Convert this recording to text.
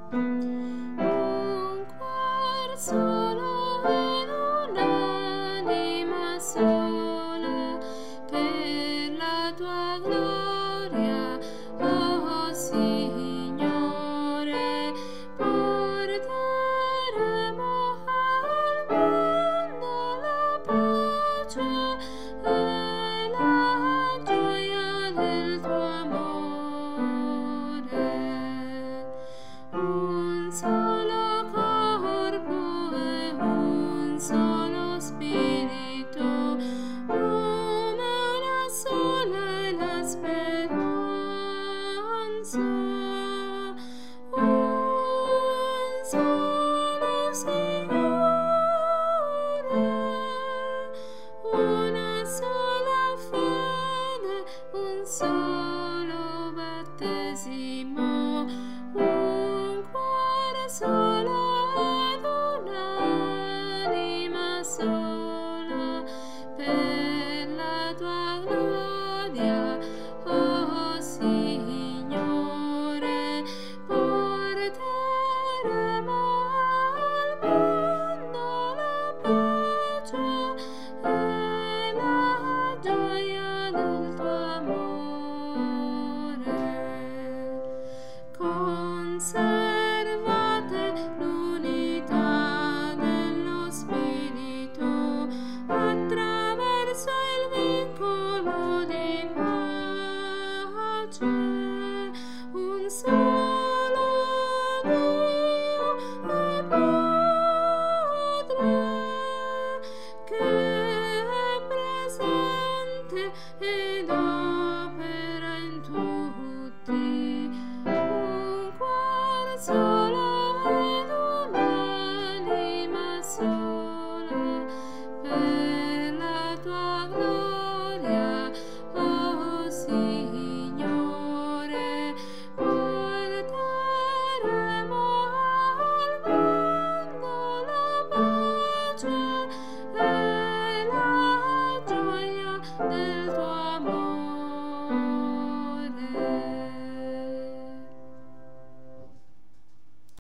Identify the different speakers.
Speaker 1: Un cuor solo ed un'anima sola per la tua gloria, oh Signore, porteremo al mondo la pace e la gioia del tuo amore. Un solo corpo e un solo spirito, una sola è la speranza. Un solo Signore, una sola fede, un solo battesimo.